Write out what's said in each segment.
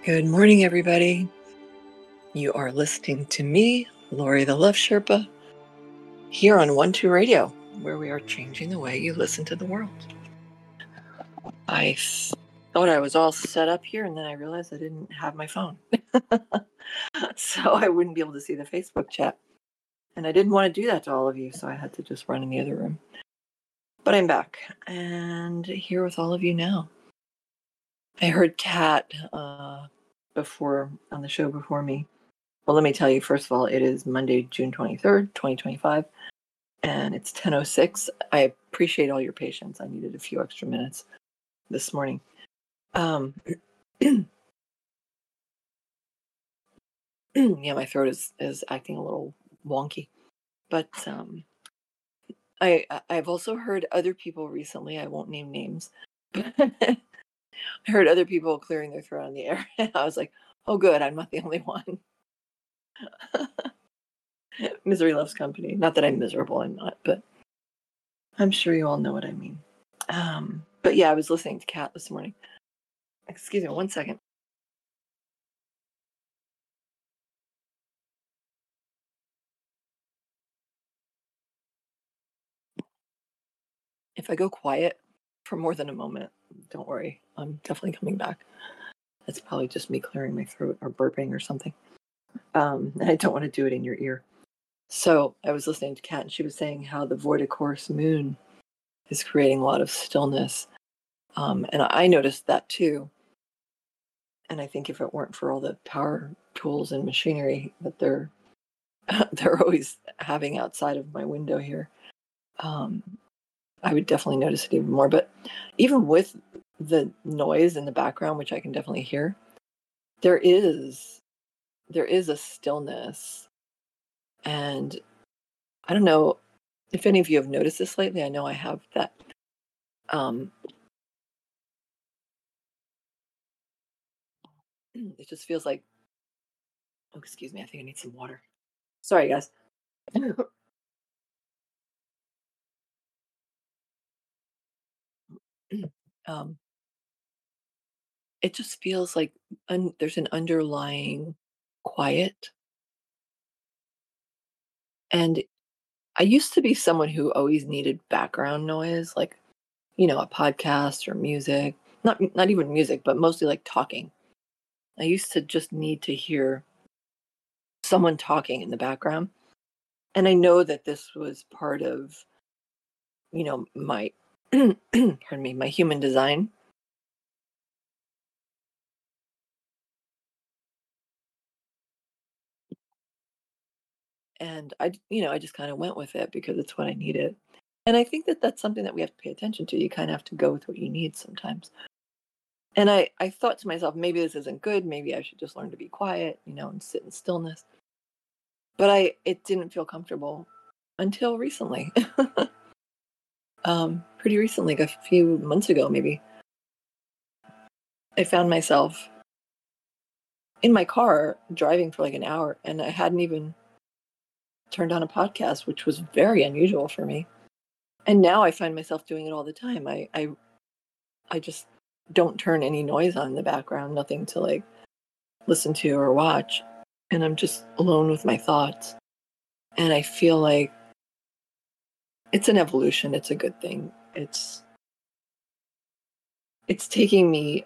Good morning, everybody. You are listening to me, Lori the Love Sherpa, here on 1-2 Radio, where we are changing the way you listen to the world. I thought I was all set up here, and then I realized I didn't have my phone. So I wouldn't be able to see the Facebook chat. And I didn't want to do that to all of you, so I had to just run in the other room. But I'm back, and here with all of you now. I heard Kat before on the show before me. Well, let me tell you, first of all, it is Monday, June 23rd, 2025, and it's 10:06. I appreciate all your patience. I needed a few extra minutes this morning. Yeah, my throat is acting a little wonky. But I've also heard other people recently, I won't name names, but I heard other people clearing their throat on the air. And I was like, oh, good, I'm not the only one. Misery loves company. Not that I'm miserable, I'm not, but I'm sure you all know what I mean. But yeah, I was listening to Kat this morning. Excuse me, 1 second. If I go quiet for more than a moment, don't worry, I'm definitely coming back. That's probably just me clearing my throat or burping or something. And I don't want to do it in your ear. So I was listening to Kat, and she was saying how the void of course moon is creating a lot of stillness. And I noticed that too. And I think if it weren't for all the power tools and machinery that they're always having outside of my window here, I would definitely notice it even more. But even with the noise in the background, which I can definitely hear, there is a stillness. And I don't know if any of you have noticed this lately. I know I have that. It just feels like, oh, excuse me, I think I need some water. Sorry, guys. um, it just feels like there's an underlying quiet. And I used to be someone who always needed background noise, like, a podcast or music. Not even music, but mostly like talking. I used to just need to hear someone talking in the background. And I know that this was part of, my pardon me, my human design. And I just kind of went with it because it's what I needed. And I think that that's something that we have to pay attention to. You kind of have to go with what you need sometimes. And I thought to myself, maybe this isn't good. Maybe I should just learn to be quiet, and sit in stillness. But it didn't feel comfortable until recently. Pretty recently, like a few months ago, maybe, I found myself in my car driving for like an hour, and I hadn't even turned on a podcast, which was very unusual for me. And now I find myself doing it all the time. I just don't turn any noise on in the background, nothing to like listen to or watch. And I'm just alone with my thoughts. And I feel like it's an evolution. It's a good thing. It's taking me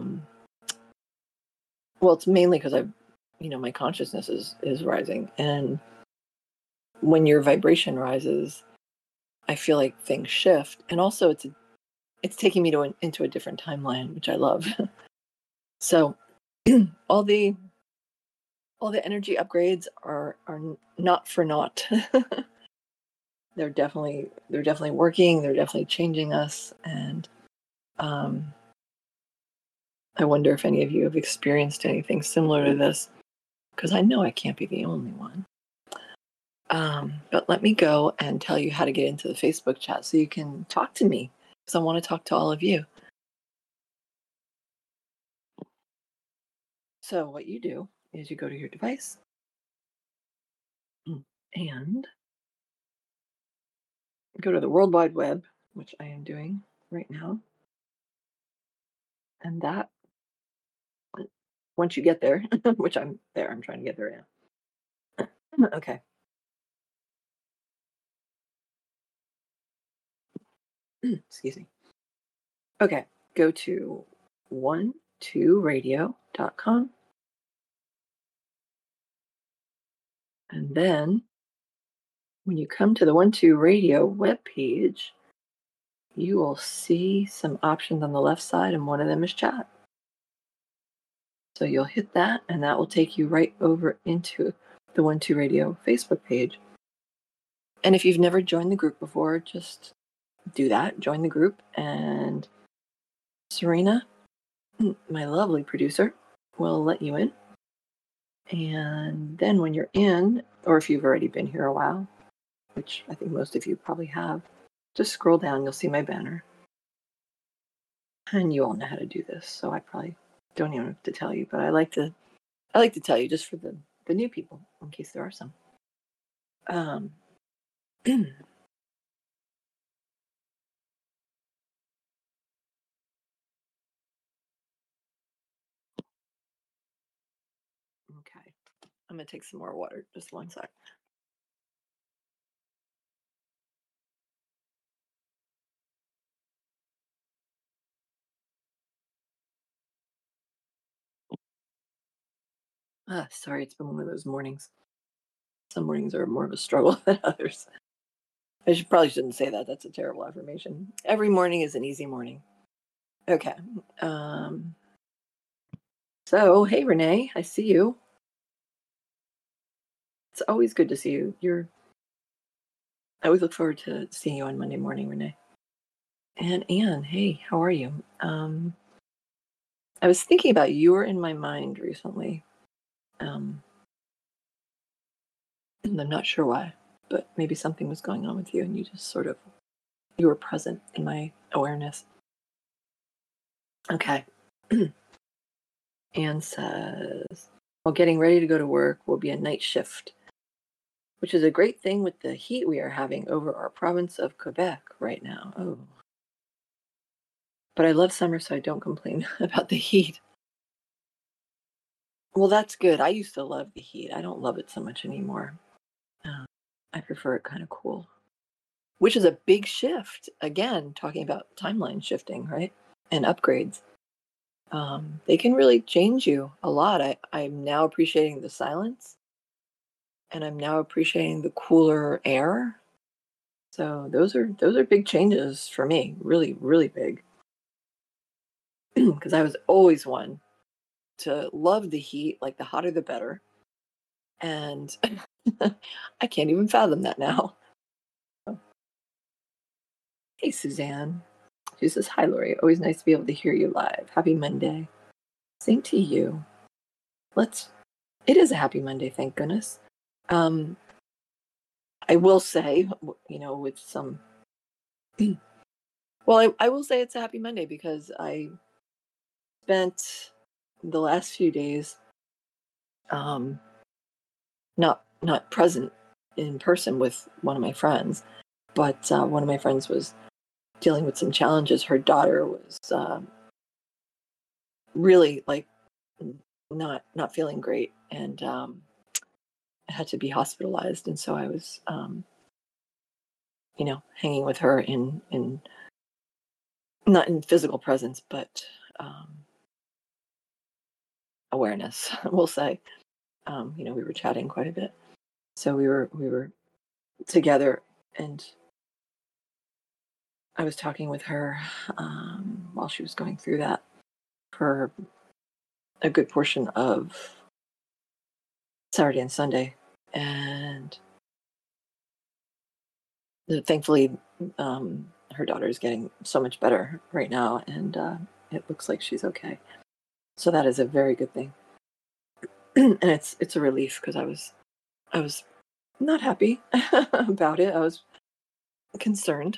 well, it's mainly because my consciousness is rising. And when your vibration rises, I feel like things shift. And also it's taking me into a different timeline, which I love. So all the energy upgrades are not for naught. They're definitely working. They're definitely changing us. And I wonder if any of you have experienced anything similar to this, because I know I can't be the only one. But let me go and tell you how to get into the Facebook chat so you can talk to me, because I want to talk to all of you. So what you do is you go to your device and go to the World Wide Web, which I am doing right now. And that, once you get there, which I'm there, I'm trying to get there now. Okay. Excuse me. Okay. Go to 12radio.com. And then when you come to the 12 Radio webpage, you will see some options on the left side, and one of them is chat. So you'll hit that, and that will take you right over into the 12 Radio Facebook page. And if you've never joined the group before, just do that. Join the group, and Serena, my lovely producer, will let you in. And then when you're in, or if you've already been here a while, which I think most of you probably have, just scroll down, you'll see my banner. And you all know how to do this, so I probably don't even have to tell you, but I like to tell you just for the new people, in case there are some. Okay. I'm gonna take some more water. Just one sec. Sorry, it's been one of those mornings. Some mornings are more of a struggle than others. I probably shouldn't say that. That's a terrible affirmation. Every morning is an easy morning. Okay. So, hey, Renee, I see you. It's always good to see you. I always look forward to seeing you on Monday morning, Renee. And Anne, hey, how are you? I was thinking about you were in my mind recently. And I'm not sure why, but maybe something was going on with you and you just you were present in my awareness. Okay. Anne says, well, getting ready to go to work will be a night shift, which is a great thing with the heat we are having over our province of Quebec right now. Oh. But I love summer, so I don't complain about the heat. Well, that's good. I used to love the heat. I don't love it so much anymore. I prefer it kind of cool, which is a big shift. Again, talking about timeline shifting, right? And upgrades. They can really change you a lot. I'm now appreciating the silence, and I'm now appreciating the cooler air. So those are big changes for me. Really, really big. Because I was always one to love the heat, like the hotter the better. And I can't even fathom that now. Hey, Suzanne. She says, hi, Lori. Always nice to be able to hear you live. Happy Monday. Same to you. It is a happy Monday, thank goodness. I will say, with some, well, I will say it's a happy Monday because I spent the last few days not present in person with one of my friends, but one of my friends was dealing with some challenges. Her daughter was really like not feeling great, and had to be hospitalized, and so I was hanging with her in not in physical presence, but awareness, we'll say. We were chatting quite a bit, so we were together, and I was talking with her while she was going through that for a good portion of Saturday and Sunday, and thankfully, her daughter is getting so much better right now, and it looks like she's okay. So that is a very good thing, and it's a relief because I was not happy about it. I was concerned,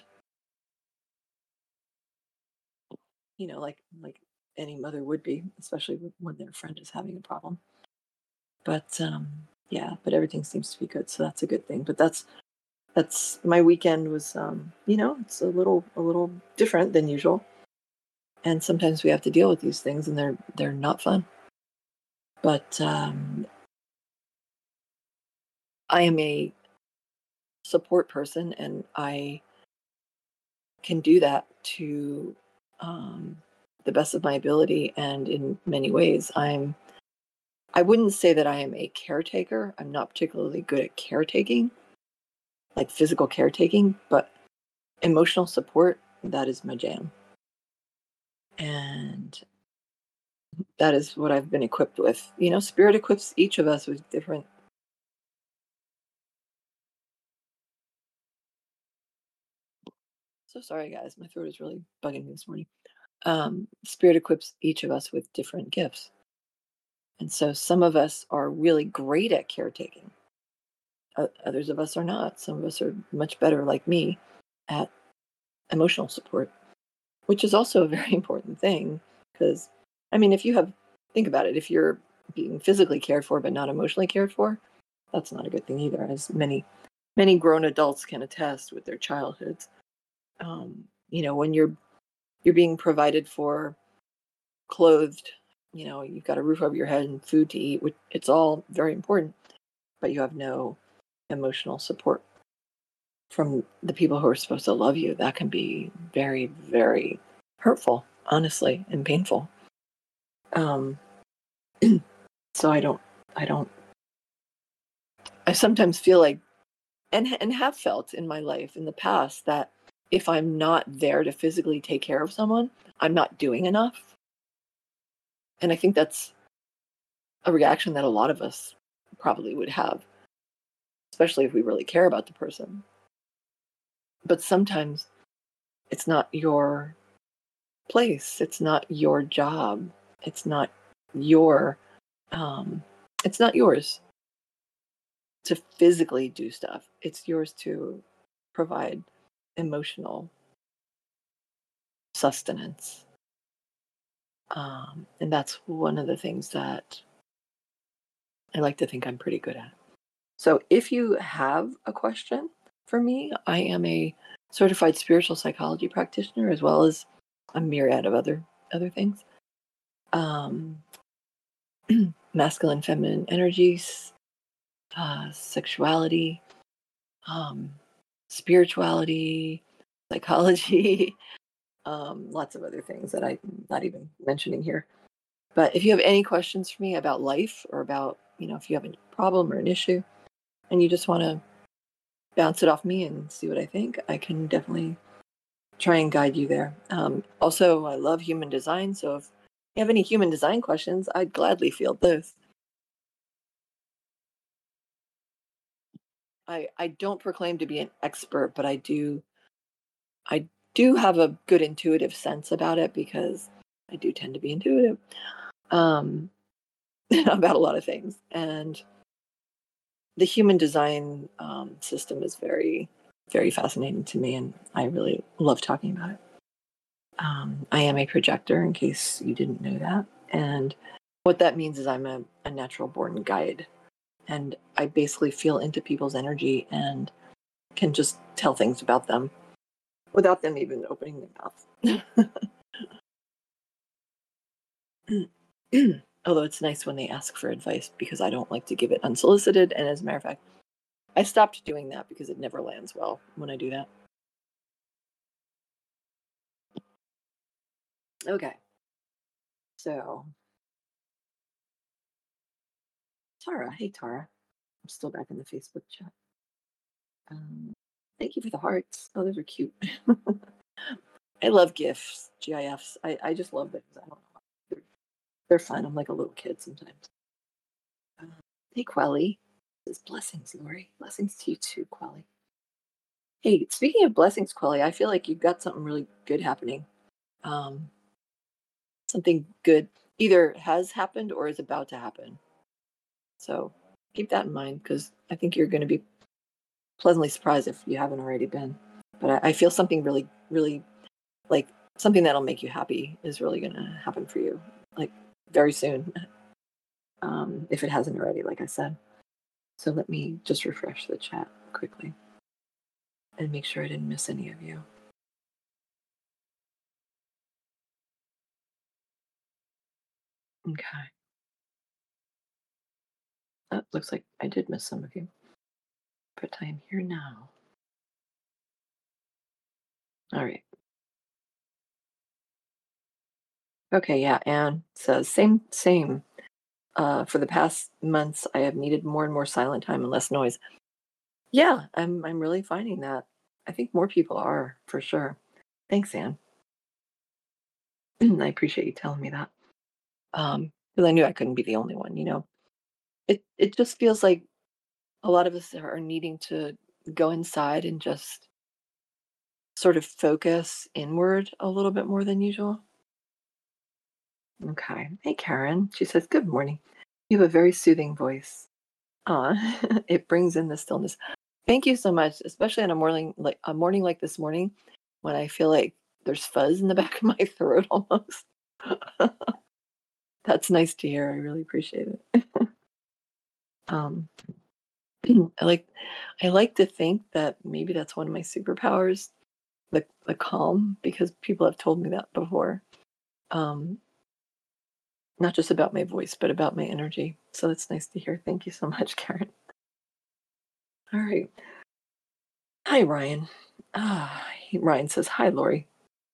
like any mother would be, especially when their friend is having a problem. But yeah, but everything seems to be good, so that's a good thing. But that's my weekend was, it's a little different than usual, and sometimes we have to deal with these things, and they're not fun. But I am a support person, and I can do that to um, the best of my ability. And in many ways, I wouldn't say that I am a caretaker. I'm not particularly good at caretaking, like physical caretaking, but emotional support, that is my jam. And that is what I've been equipped with. Spirit equips each of us with different. So sorry, guys. My throat is really bugging me this morning. Spirit equips each of us with different gifts. And so some of us are really great at caretaking. Others of us are not. Some of us are much better, like me, at emotional support, which is also a very important thing. Because, I mean, think about it, if you're being physically cared for but not emotionally cared for, that's not a good thing either, as many grown adults can attest with their childhoods. When you're being provided for, clothed, you've got a roof over your head and food to eat, which it's all very important, but you have no emotional support from the people who are supposed to love you. That can be very, very hurtful, honestly, and painful. Um, so I don't, I sometimes feel like, and have felt in my life in the past, that if I'm not there to physically take care of someone, I'm not doing enough. And I think that's a reaction that a lot of us probably would have, especially if we really care about the person. But sometimes it's not your place, it's not your job, it's not your um, it's not yours to physically do stuff. It's yours to provide emotional sustenance. And that's one of the things that I like to think I'm pretty good at. So if you have a question for me, I am a certified spiritual psychology practitioner, as well as a myriad of other things. Um, Masculine, feminine energies, sexuality, um, spirituality, psychology, lots of other things that I'm not even mentioning here. But if you have any questions for me about life, or about, if you have a problem or an issue and you just want to bounce it off me and see what I think, I can definitely try and guide you there. Also, I love human design. So if you have any human design questions, I'd gladly field those. I don't proclaim to be an expert, but I do have a good intuitive sense about it, because I do tend to be intuitive, um, about a lot of things. And the human design system is very, very fascinating to me, and I really love talking about it. I am a projector, in case you didn't know that. And what that means is I'm a natural born guide. And I basically feel into people's energy and can just tell things about them without them even opening their mouth. Although it's nice when they ask for advice, because I don't like to give it unsolicited. And as a matter of fact, I stopped doing that because it never lands well when I do that. Okay. So, Tara. Hey, Tara. I'm still back in the Facebook chat. Thank you for the hearts. Oh, those are cute. I love GIFs, GIFs. I just love those. I don't know. They're fun. I'm like a little kid sometimes. Uh, hey, Quelly. This is blessings, Lori. Blessings to you too, Quelly. Hey, speaking of blessings, Quelly, I feel like you've got something really good happening. Um, Something good either has happened or is about to happen. So keep that in mind, because I think you're going to be pleasantly surprised if you haven't already been. But I feel something really, really, like, something that'll make you happy is really going to happen for you, like, very soon, if it hasn't already, like I said. So let me just refresh the chat quickly and make sure I didn't miss any of you. Okay. looks like I did miss some of you, but I am here now. All right. Okay, yeah, Anne says, same. For the past months, I have needed more and more silent time and less noise. Yeah, I'm really finding that. I think more people are for sure. Thanks, Anne. I appreciate you telling me that. Because I knew I couldn't be the only one. It just feels like a lot of us are needing to go inside and just sort of focus inward a little bit more than usual. Okay. Hey, Karen. She says, "Good morning. You have a very soothing voice. It brings in the stillness." Thank you so much, especially on a morning like this morning, when I feel like there's fuzz in the back of my throat almost. That's nice to hear. I really appreciate it. Um, I like I like to think that maybe that's one of my superpowers, the calm, because people have told me that before. Um, Not just about my voice, but about my energy. So that's nice to hear. Thank you so much, Karen. All right. Hi, Ryan. Ryan says, "Hi, Lori.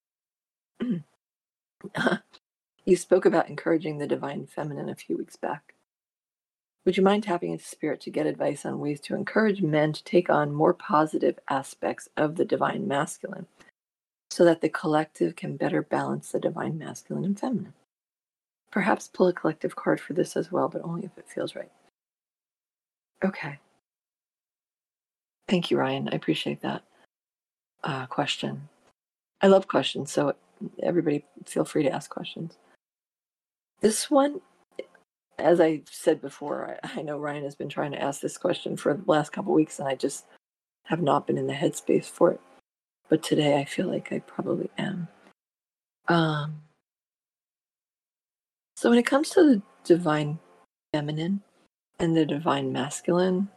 You spoke about encouraging the divine feminine a few weeks back. Would you mind tapping into spirit to get advice on ways to encourage men to take on more positive aspects of the divine masculine so that the collective can better balance the divine masculine and feminine? Perhaps pull a collective card for this as well, but only if it feels right." Okay. Thank you, Ryan. I appreciate that question. I love questions, so everybody feel free to ask questions. This one, as I said before, I know Ryan has been trying to ask this question for the last couple weeks, and I just have not been in the headspace for it. But today I feel like I probably am. Um, so when it comes to the divine feminine and the divine masculine,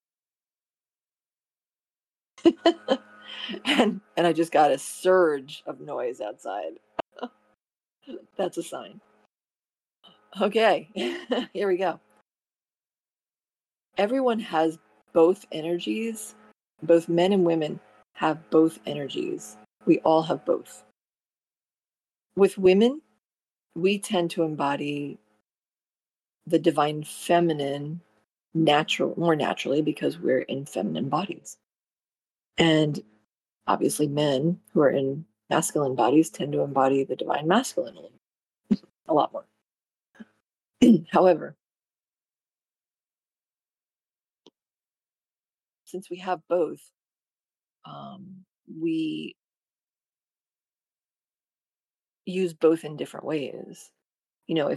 and I just got a surge of noise outside. That's a sign. Okay, here we go. Everyone has both energies. Both men and women have both energies. We all have both. With women, we tend to embody the divine feminine more naturally because we're in feminine bodies. And obviously men who are in masculine bodies tend to embody the divine masculine a lot more. However, since we have both, we use both in different ways. You know,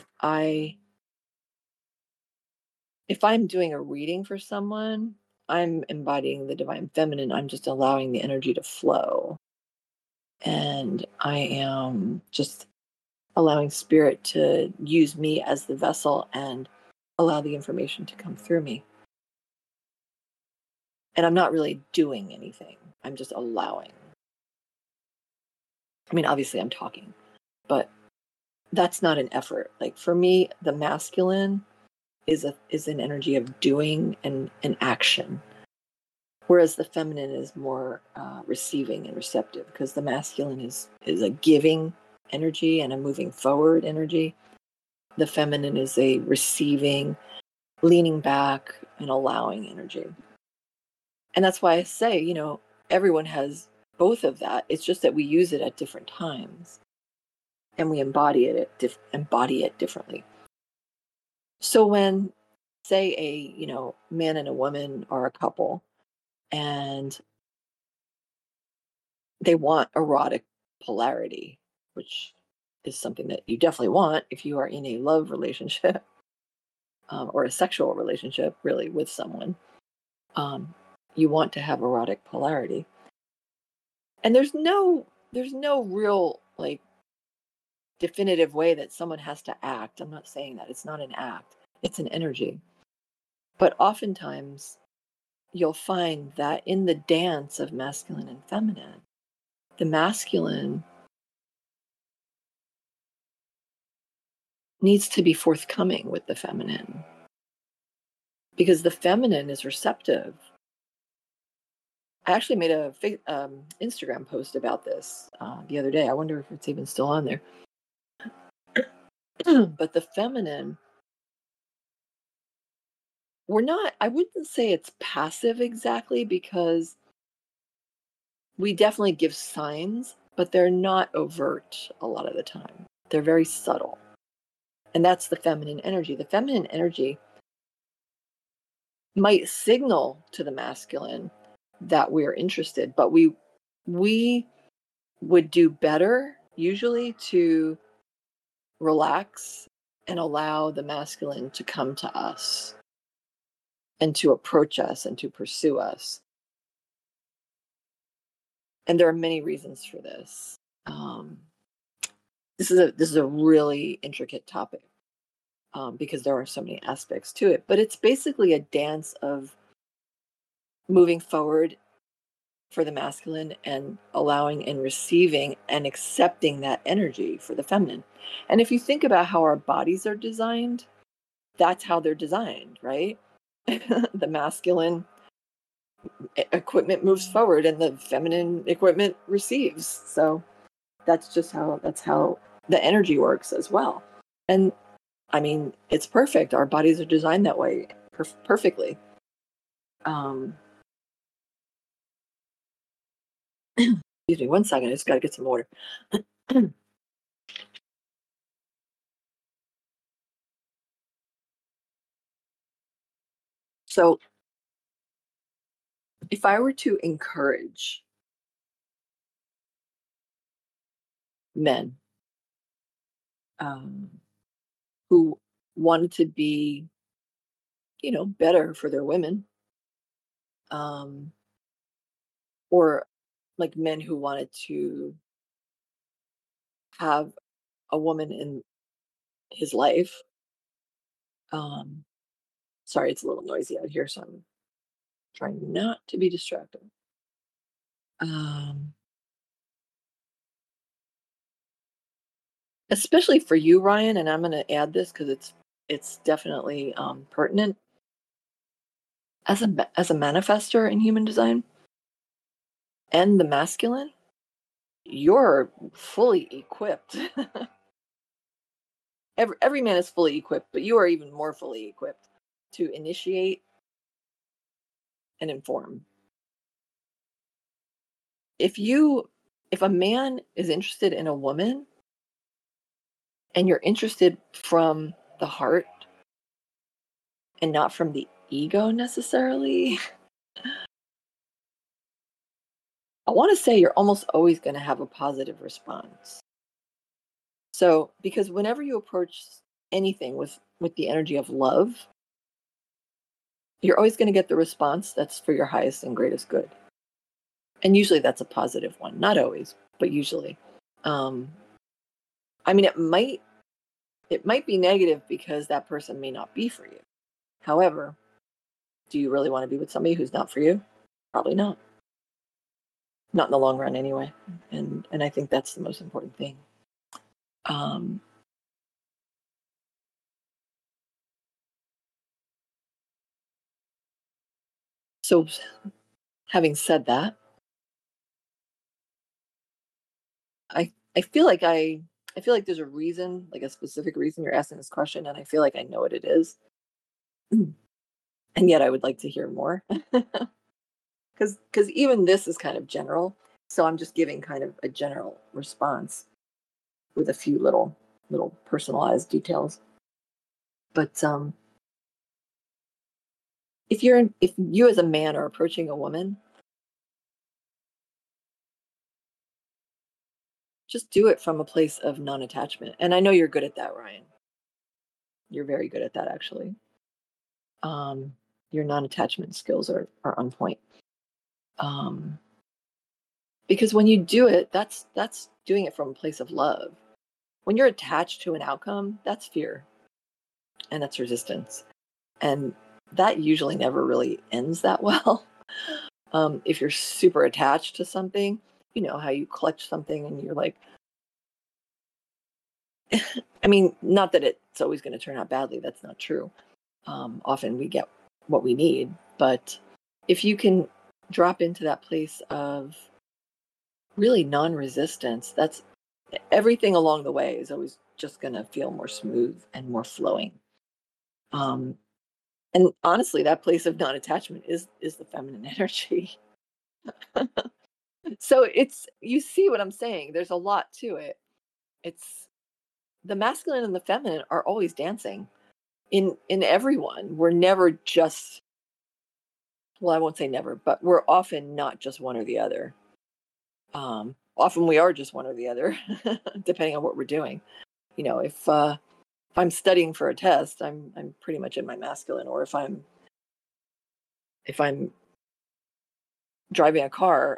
if I'm doing a reading for someone, I'm embodying the divine feminine. I'm just allowing the energy to flow. And I am just allowing spirit to use me as the vessel and allow the information to come through me. And I'm not really doing anything, I'm just allowing. I mean, obviously, I'm talking, but that's not an effort. Like for me, the masculine is an energy of doing and an action, whereas the feminine is more receiving and receptive, because the masculine is a giving energy and a moving forward energy. The feminine is a receiving, leaning back, and allowing energy. And that's why I say, everyone has both of that. It's just that we use it at different times and we embody it differently. So when, say, a man and a woman are a couple and they want erotic polarity, which is something that you definitely want if you are in a love relationship, or a sexual relationship, really, with someone. Um, you want to have erotic polarity, and there's no real like definitive way that someone has to act. I'm not saying that it's not an act; it's an energy. But oftentimes, you'll find that in the dance of masculine and feminine, the masculine needs to be forthcoming with the feminine. because the feminine is receptive. I actually made a Instagram post about this the other day. I wonder if it's even still on there. But the feminine, I wouldn't say it's passive exactly, because we definitely give signs, but they're not overt a lot of the time. They're very subtle. And that's the feminine energy. The feminine energy might signal to the masculine that we're interested, but we would do better usually to relax and allow the masculine to come to us and to approach us and to pursue us. And there are many reasons for this. This is a really intricate topic, because there are so many aspects to it. But it's basically a dance of moving forward for the masculine and allowing and receiving and accepting that energy for the feminine. And if you think about how our bodies are designed, that's how they're designed, right? The masculine equipment moves forward and the feminine equipment receives. So that's how the energy works as well. And I mean, it's perfect. Our bodies are designed that way perfectly. Excuse me, 1 second. I just got to get some water. So, if I were to encourage men um, who wanted to be, better for their women, um, or like men who wanted to have a woman in his life. Um, Sorry, it's a little noisy out here, so I'm trying not to be distracted. Um, Especially for you, Ryan, and I'm going to add this because it's definitely pertinent. As a manifester in human design and the masculine, you're fully equipped. Every man is fully equipped, but you are even more fully equipped to initiate and inform. If a man is interested in a woman and you're interested from the heart and not from the ego necessarily, I want to say you're almost always going to have a positive response. So, because whenever you approach anything with the energy of love, you're always going to get the response that's for your highest and greatest good. And usually that's a positive one. Not always, but usually. Um, I mean, it might be negative because that person may not be for you. However, do you really want to be with somebody who's not for you? Probably not. Not in the long run, anyway. And I think that's the most important thing. Um, so, having said that, I feel like there's a reason, like a specific reason you're asking this question, and I feel like I know what it is. And yet I would like to hear more. Because even this is kind of general. So I'm just giving kind of a general response with a few little personalized details. But if you as a man are approaching a woman, just do it from a place of non-attachment. And I know you're good at that, Ryan. You're very good at that, actually. Your non-attachment skills are on point. Because when you do it, that's doing it from a place of love. When you're attached to an outcome, that's fear and that's resistance. And that usually never really ends that well. If you're super attached to something, you know how you clutch something and you're like, I mean, not that it's always going to turn out badly. That's not true. Often we get what we need. But if you can drop into that place of really non-resistance, that's everything along the way is always just going to feel more smooth and more flowing. Um, and honestly, that place of non-attachment is the feminine energy. So it's, you see what I'm saying? There's a lot to it. It's the masculine and the feminine are always dancing in everyone. We're never just, well, I won't say never, but we're often not just one or the other. Often we are just one or the other, depending on what we're doing. You know, if I'm studying for a test, I'm pretty much in my masculine. Or if I'm driving a car,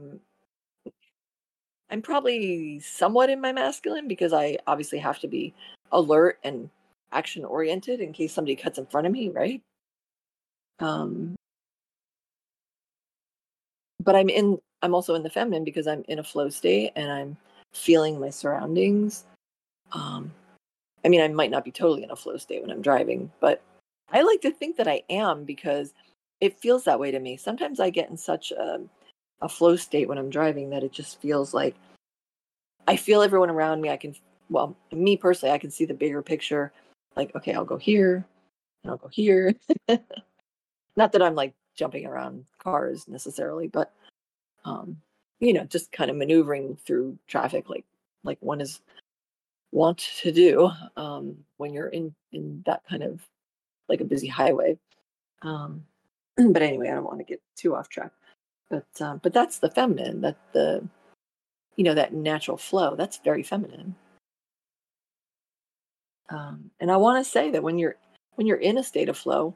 I'm probably somewhat in my masculine, because I obviously have to be alert and action oriented in case somebody cuts in front of me, right? Um, but I'm also in the feminine because I'm in a flow state and I'm feeling my surroundings. Um, I mean, I might not be totally in a flow state when I'm driving, but I like to think that I am, because it feels that way to me. Sometimes I get in such a flow state when I'm driving that it just feels like I feel everyone around me. Well, me personally, I can see the bigger picture. Like, okay, I'll go here and I'll go here. Not that I'm like jumping around cars necessarily, but um, just kind of maneuvering through traffic like one is wont to do when you're in that kind of like a busy highway. Um, but anyway, I don't want to get too off track. But that's the feminine. That the that natural flow. That's very feminine. And I want to say that when you're in a state of flow,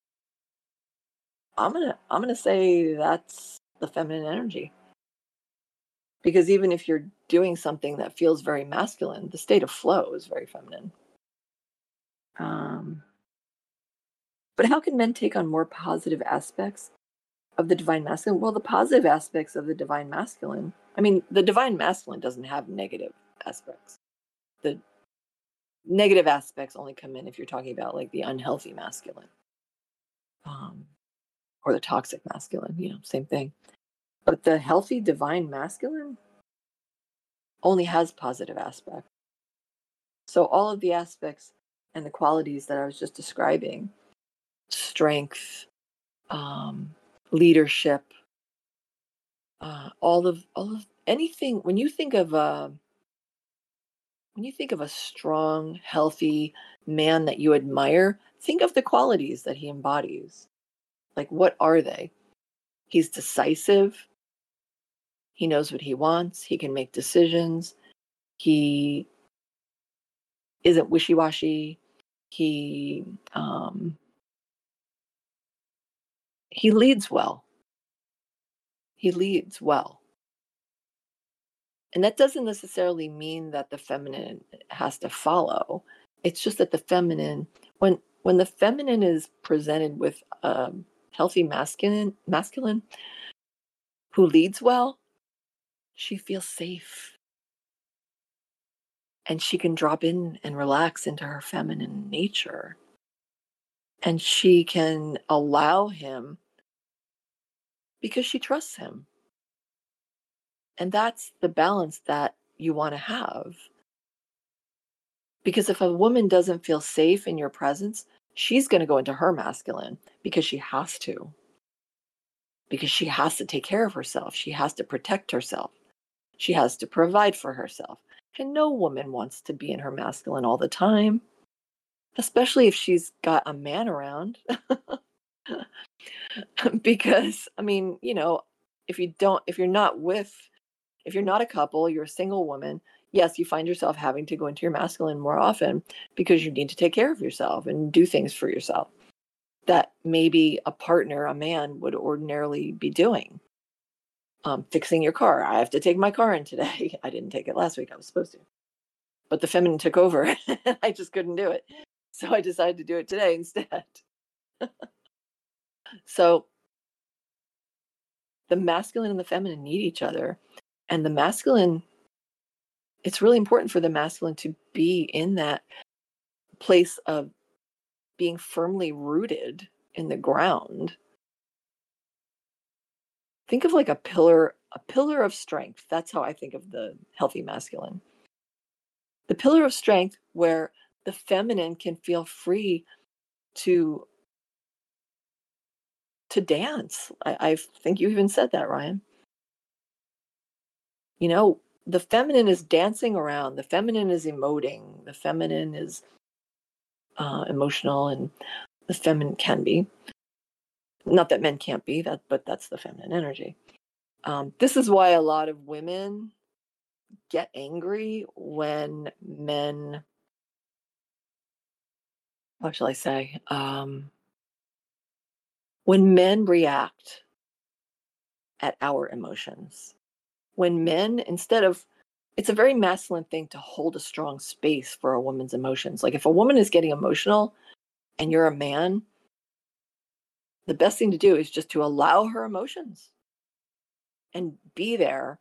I'm gonna say that's the feminine energy. Because even if you're doing something that feels very masculine, the state of flow is very feminine. Um, but how can men take on more positive aspects of the divine masculine? Well, the positive aspects of the divine masculine, I mean, the divine masculine doesn't have negative aspects. The negative aspects only come in if you're talking about like the unhealthy masculine, um, or the toxic masculine, same thing. But the healthy divine masculine only has positive aspects. So all of the aspects and the qualities that I was just describing, strength, um, leadership, all of anything. When you think of a strong, healthy man that you admire, think of the qualities that he embodies. Like, what are they? He's decisive. He knows what he wants. He can make decisions. He isn't wishy-washy. He um, he leads well. He leads well. And that doesn't necessarily mean that the feminine has to follow. It's just that the feminine, when the feminine is presented with a healthy masculine who leads well, she feels safe and she can drop in and relax into her feminine nature. And she can allow him because she trusts him. And that's the balance that you want to have. Because if a woman doesn't feel safe in your presence, she's going to go into her masculine because she has to. Because she has to take care of herself. She has to protect herself. She has to provide for herself. And no woman wants to be in her masculine all the time, especially if she's got a man around. Because, I mean, if you're not a couple, you're a single woman, yes, you find yourself having to go into your masculine more often because you need to take care of yourself and do things for yourself that maybe a partner, a man, would ordinarily be doing. Fixing your car. I have to take my car in today. I didn't take it last week. I was supposed to. But the feminine took over. I just couldn't do it. So I decided to do it today instead. So the masculine and the feminine need each other. And the masculine, it's really important for the masculine to be in that place of being firmly rooted in the ground, think of like a pillar of strength. That's how I think of the healthy masculine. The pillar of strength where the feminine can feel free to dance. I think you even said that, Ryan. You know, the feminine is dancing around. The feminine is emoting. The feminine is emotional, and the feminine can be. Not that men can't be that, but that's the feminine energy. This is why a lot of women get angry when men, what shall I say, when men react at our emotions. When men, instead of, it's a very masculine thing to hold a strong space for a woman's emotions. Like if a woman is getting emotional and you're a man, the best thing to do is just to allow her emotions and be there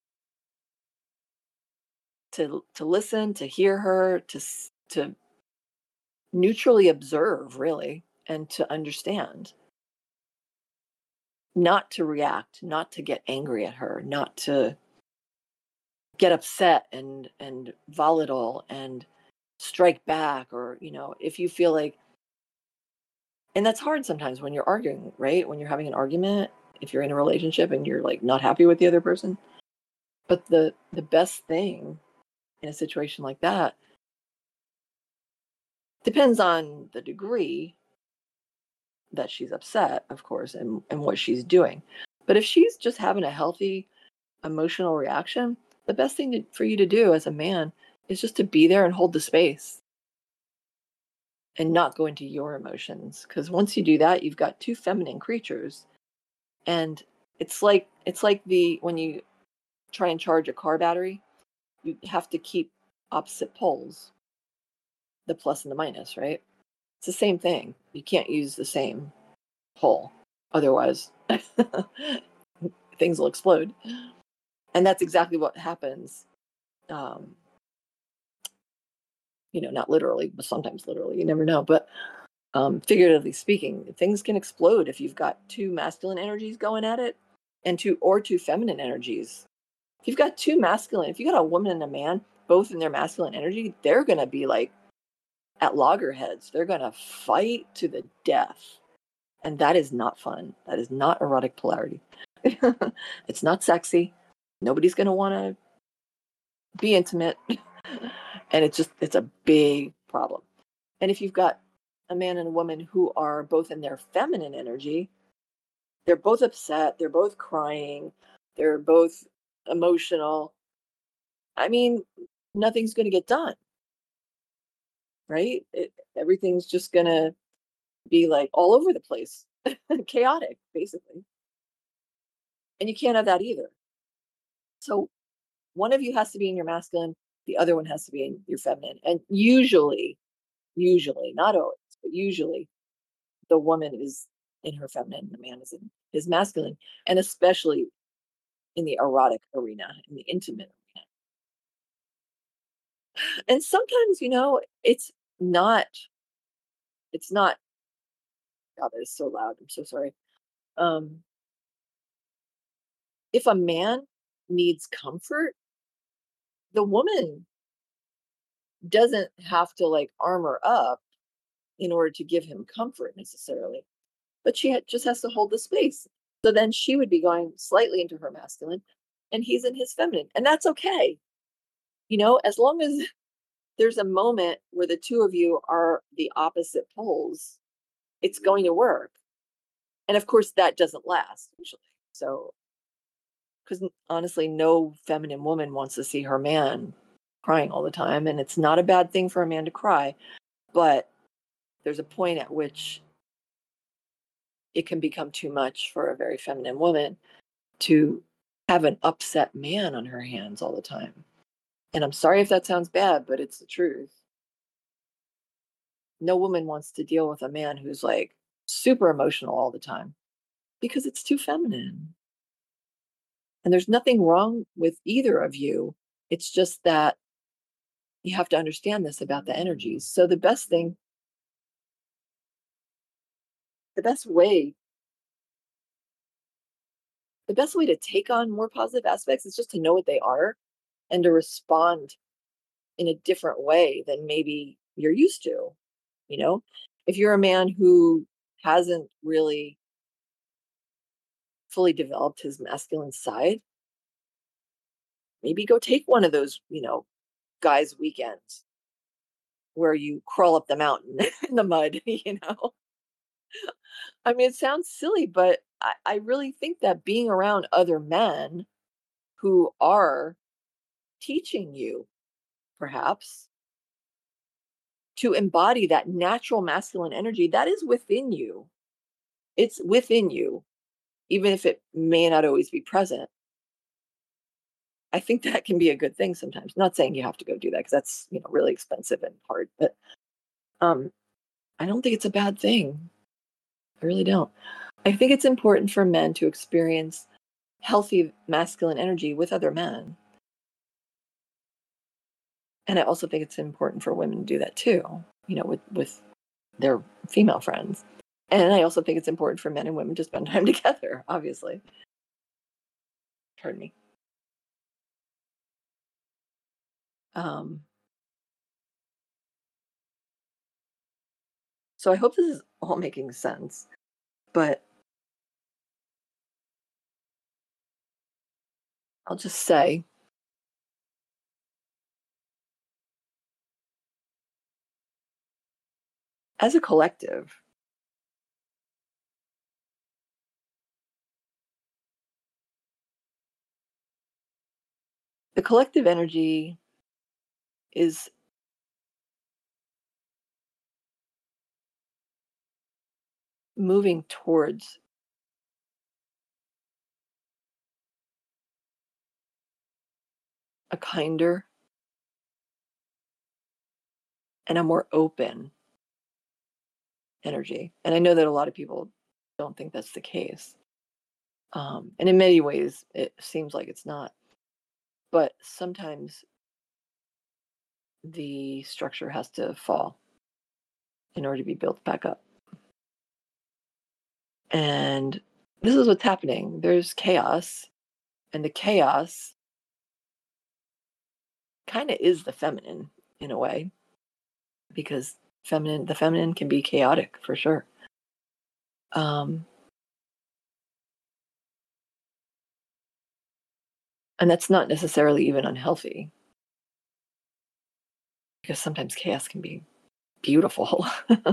to listen, to hear her, to neutrally observe, really, and to understand, not to react, not to get angry at her, not to get upset and volatile and strike back, or if you feel like, and that's hard sometimes when you're arguing, right? When you're having an argument, if you're in a relationship and you're like not happy with the other person. But the best thing in a situation like that depends on the degree that she's upset, of course, and what she's doing. But if she's just having a healthy emotional reaction, the best thing for you to do as a man is just to be there and hold the space and not go into your emotions. Because once you do that, you've got two feminine creatures, and it's like the when you try and charge a car battery, you have to keep opposite poles, the plus and the minus, right? It's the same thing. You can't use the same pole, otherwise things will explode. And that's exactly what happens. Um, not literally, but sometimes literally. You never know. But figuratively speaking, things can explode if you've got two masculine energies going at it, and two feminine energies. If you've got two masculine, if you got a woman and a man, both in their masculine energy, they're gonna be like at loggerheads. They're gonna fight to the death, and that is not fun. That is not erotic polarity. It's not sexy. Nobody's gonna want to be intimate, and it's a big problem. And if you've got a man and a woman who are both in their feminine energy, they're both upset, they're both crying, they're both emotional. I mean, nothing's going to get done, right? Everything's just going to be like all over the place, chaotic, basically. And you can't have that either. So one of you has to be in your masculine, the other one has to be in your feminine. And usually, not always, but usually, the woman is in her feminine, the man is in his masculine, and especially in the erotic arena, in the intimate arena. And sometimes, not, it's not, God, that is so loud. I'm so sorry. Um, if a man needs comfort, the woman doesn't have to like armor up in order to give him comfort necessarily, but she just has to hold the space. So then she would be going slightly into her masculine and he's in his feminine. And that's okay. As long as there's a moment where the two of you are the opposite poles, it's going to work. And of course, that doesn't last usually. So, because honestly, no feminine woman wants to see her man crying all the time. And it's not a bad thing for a man to cry, but there's a point at which it can become too much for a very feminine woman to have an upset man on her hands all the time. And I'm sorry if that sounds bad, but it's the truth. No woman wants to deal with a man who's like super emotional all the time because it's too feminine. And there's nothing wrong with either of you. It's just that you have to understand this about the energies. So the the best way the best way to take on more positive aspects is just to know what they are and to respond in a different way than maybe you're used to. You know, if you're a man who hasn't really fully developed his masculine side, maybe go take one of those, guys' weekends where you crawl up the mountain in the mud, I mean, it sounds silly, but I really think that being around other men who are teaching you, perhaps, to embody that natural masculine energy that is within you. It's within you, even if it may not always be present. I think that can be a good thing sometimes. Not saying you have to go do that because that's, really expensive and hard, but um, I don't think it's a bad thing. I really don't. I think it's important for men to experience healthy masculine energy with other men. And I also think it's important for women to do that too, with their female friends. And I also think it's important for men and women to spend time together, obviously. Pardon me. Um, so I hope this is all making sense. But I'll just say, as a collective, the collective energy is moving towards a kinder and a more open energy. And I know that a lot of people don't think that's the case. And in many ways, it seems like it's not. But sometimes the structure has to fall in order to be built back up. And this is what's happening. There's chaos, and the chaos kind of is the feminine in a way, because the feminine can be chaotic for sure. Um, and that's not necessarily even unhealthy, because sometimes chaos can be beautiful.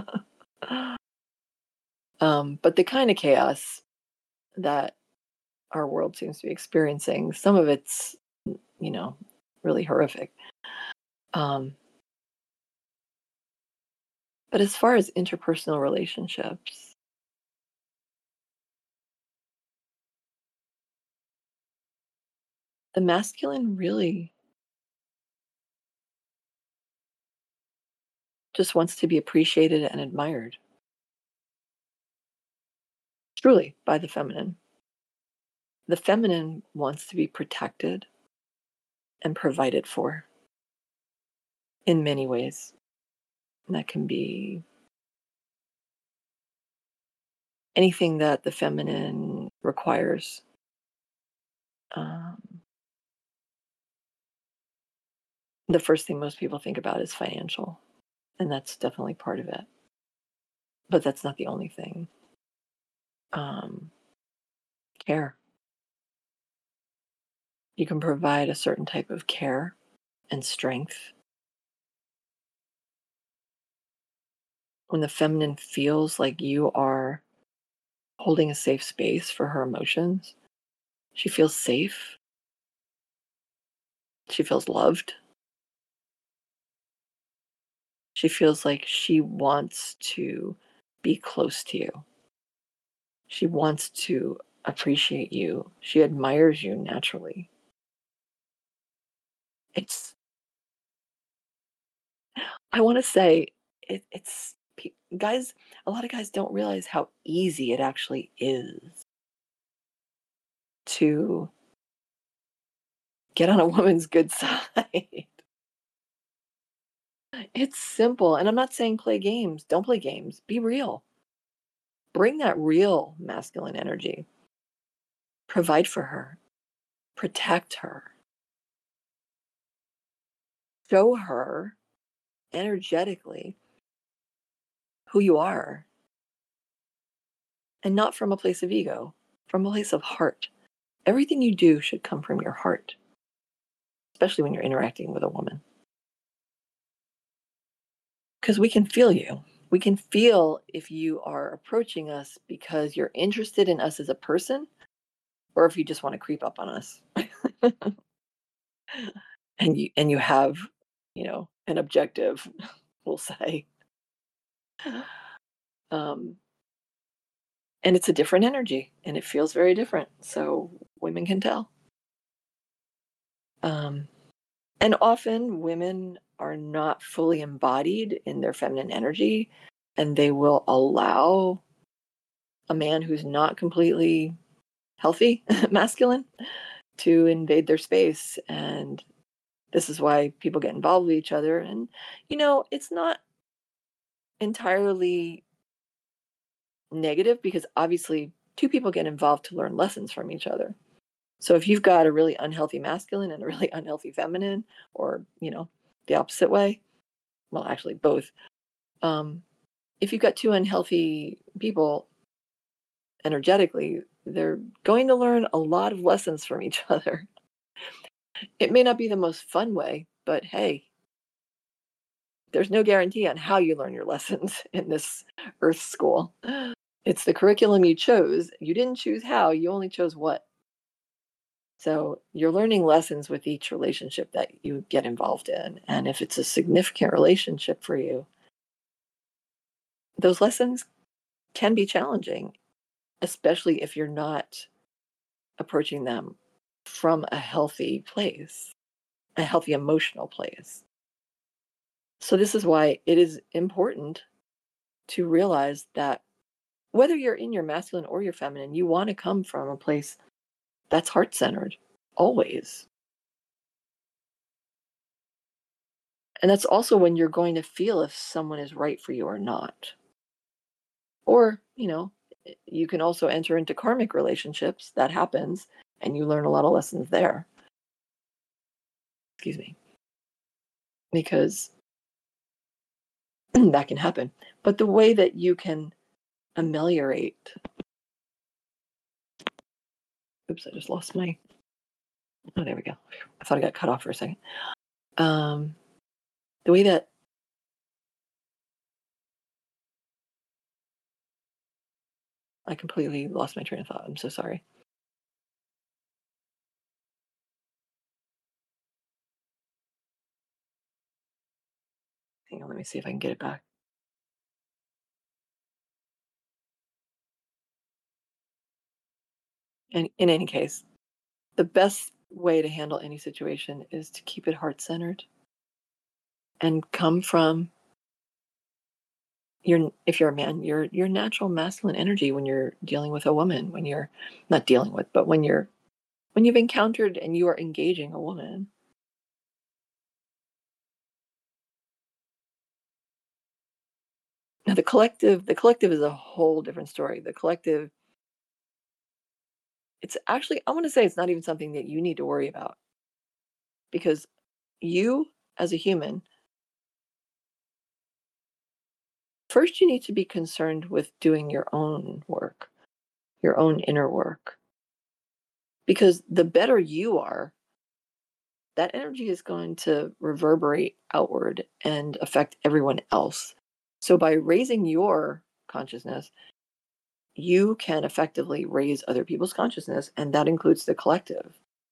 But the kind of chaos that our world seems to be experiencing, some of it's, you know, really horrific. Um, but as far as interpersonal relationships, the masculine really just wants to be appreciated and admired, truly, by the feminine. The feminine wants to be protected and provided for in many ways. And that can be anything that the feminine requires. Um, the first thing most people think about is financial, and that's definitely part of it. But that's not the only thing. Um, care. You can provide a certain type of care and strength. When the feminine feels like you are holding a safe space for her emotions, she feels safe. She feels loved. She feels like she wants to be close to you. She wants to appreciate you. She admires you naturally. It's, I want to say, guys, a lot of guys don't realize how easy it actually is to get on a woman's good side. It's simple. And I'm not saying play games. Don't play games. Be real. Bring that real masculine energy. Provide for her. Protect her. Show her energetically who you are. And not from a place of ego, from a place of heart. Everything you do should come from your heart, especially when you're interacting with a woman. Because we can feel you. We can feel if you are approaching us because you're interested in us as a person, or if you just want to creep up on us. and you have, an objective, we'll say. Um, and it's a different energy, and it feels very different. So women can tell. And often women are not fully embodied in their feminine energy, and they will allow a man who's not completely healthy, masculine, to invade their space. And this is why people get involved with each other. And, it's not entirely negative, because obviously two people get involved to learn lessons from each other. So if you've got a really unhealthy masculine and a really unhealthy feminine, or, the opposite way, well, actually both. If you've got two unhealthy people energetically, they're going to learn a lot of lessons from each other. It may not be the most fun way, but hey, there's no guarantee on how you learn your lessons in this earth school. It's the curriculum you chose. You didn't choose how, you only chose what. So you're learning lessons with each relationship that you get involved in. And if it's a significant relationship for you, those lessons can be challenging, especially if you're not approaching them from a healthy place, a healthy emotional place. So this is why it is important to realize that whether you're in your masculine or your feminine, you want to come from a place that's heart-centered, always. And that's also when you're going to feel if someone is right for you or not. Or, you can also enter into karmic relationships. That happens, and you learn a lot of lessons there. Excuse me. Because that can happen. But the way that you can ameliorate. Oops, I just lost my. Oh, there we go. I thought I got cut off for a second. The way that I completely lost my train of thought. I'm so sorry. Hang on, let me see if I can get it back. And in any case, the best way to handle any situation is to keep it heart-centered and come from if you're a man, your natural masculine energy when you're dealing with a woman, when you're not dealing with, but when you've encountered and you are engaging a woman. Now the collective is a whole different story. The collective, it's actually, I want to say it's not even something that you need to worry about, because you as a human, first you need to be concerned with doing your own work, your own inner work. Because the better you are, that energy is going to reverberate outward and affect everyone else. So by raising your consciousness, you can effectively raise other people's consciousness, and that includes the collective.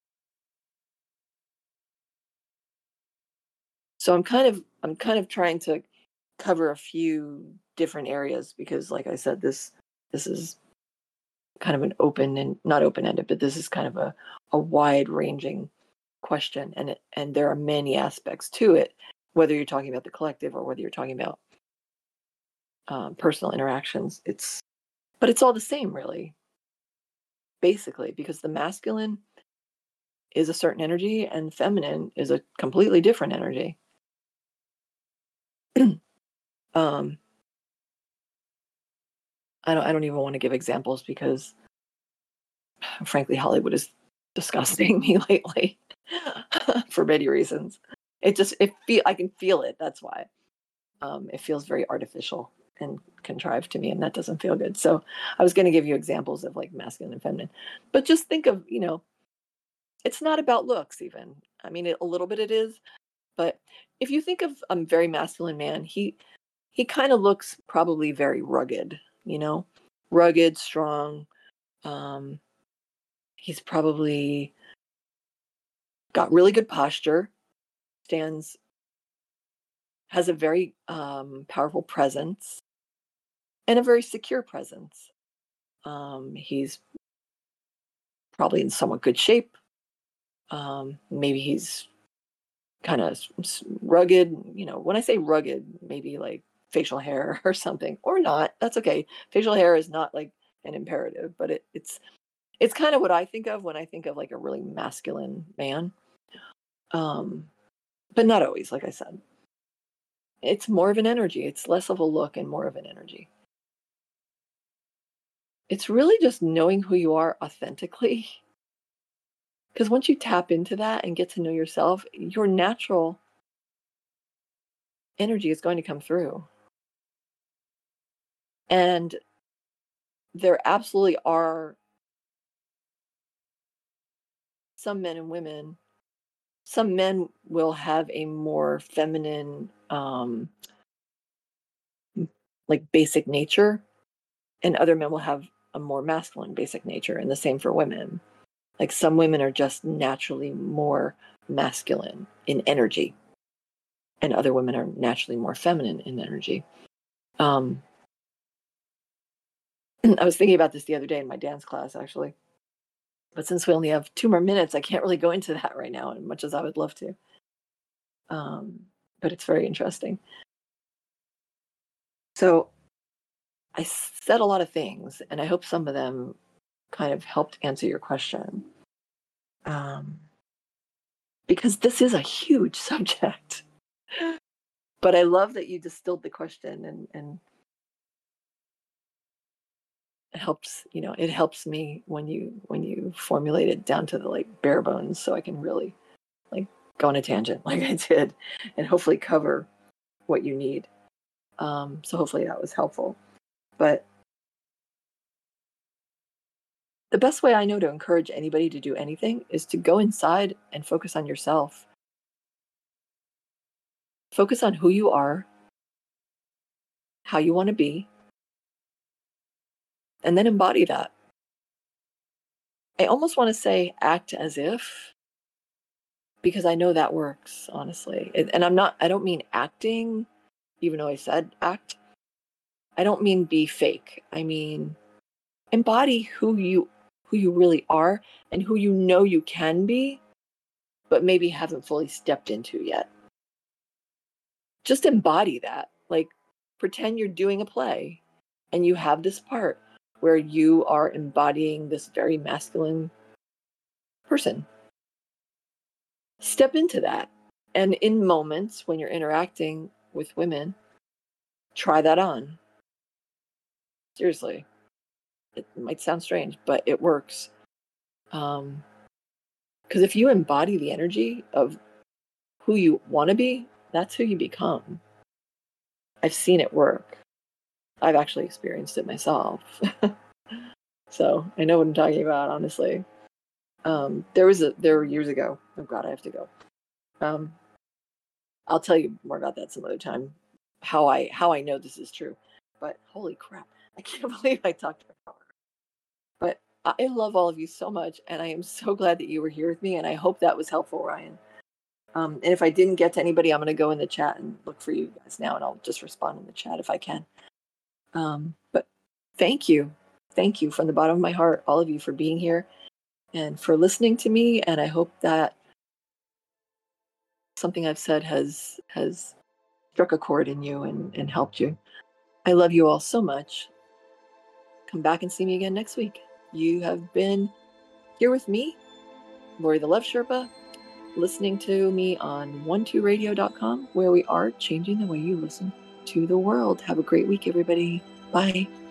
So I'm kind of trying to cover a few different areas, because like I said, this is kind of an open, and not open-ended, but this is kind of a wide-ranging question, and there are many aspects to it, whether you're talking about the collective or whether you're talking about personal interactions. But it's all the same, really, basically, because the masculine is a certain energy and feminine is a completely different energy. um, I don't even want to give examples because, frankly, Hollywood is disgusting me lately for many reasons. I can feel it. That's why. It feels very artificial and contrived to me, and that doesn't feel good. So I was going to give you examples of like masculine and feminine, but just think of, it's not about looks even. I mean, a little bit it is, but if you think of a very masculine man, he kind of looks probably very rugged, rugged, strong. Um, he's probably got really good posture, stands, has a very powerful presence and a very secure presence. He's probably in somewhat good shape. Maybe he's kind of rugged. When I say rugged, maybe like facial hair or something, or not. That's okay. Facial hair is not like an imperative, but it's kind of what I think of when I think of like a really masculine man. But not always, like I said. It's more of an energy. It's less of a look and more of an energy. It's really just knowing who you are authentically. Because once you tap into that and get to know yourself, your natural energy is going to come through. And there absolutely are some men and women. Some men will have a more feminine, like basic nature, and other men will have a more masculine basic nature, and the same for women. Like some women are just naturally more masculine in energy, and other women are naturally more feminine in energy. I was thinking about this the other day in my dance class, actually. But since we only have 2 more minutes, I can't really go into that right now, as much as I would love to. But it's very interesting. So I said a lot of things, and I hope some of them kind of helped answer your question. Because this is a huge subject. But I love that you distilled the question and it helps me when you formulate it down to the like bare bones so I can really like go on a tangent like I did and hopefully cover what you need. So hopefully that was helpful. But the best way I know to encourage anybody to do anything is to go inside and focus on yourself. Focus on who you are, how you want to be, and then embody that. I almost want to say act as if, because I know that works, honestly. And I don't mean acting, even though I said act. I don't mean be fake. I mean embody who you really are and who you know you can be, but maybe haven't fully stepped into yet. Just embody that. Like pretend you're doing a play and you have this part where you are embodying this very masculine person. Step into that. And in moments when you're interacting with women, try that on. Seriously. It might sound strange, but it works. Because if you embody the energy of who you want to be, that's who you become. I've seen it work. I've actually experienced it myself. So I know what I'm talking about, honestly. There were years ago. Oh God, I have to go. I'll tell you more about that some other time. How I know this is true. But holy crap, I can't believe I talked for an hour. But I love all of you so much, and I am so glad that you were here with me, and I hope that was helpful, Ryan. And if I didn't get to anybody, I'm going to go in the chat and look for you guys now, and I'll just respond in the chat if I can. But thank you from the bottom of my heart, all of you, for being here and for listening to me. And I hope that something I've said has struck a chord in you and helped you. I love you all so much. Come back and see me again next week. You have been here with me, Lori the Love Sherpa, listening to me on 12radio.com, where we are changing the way you listen to the world. Have a great week, everybody. Bye.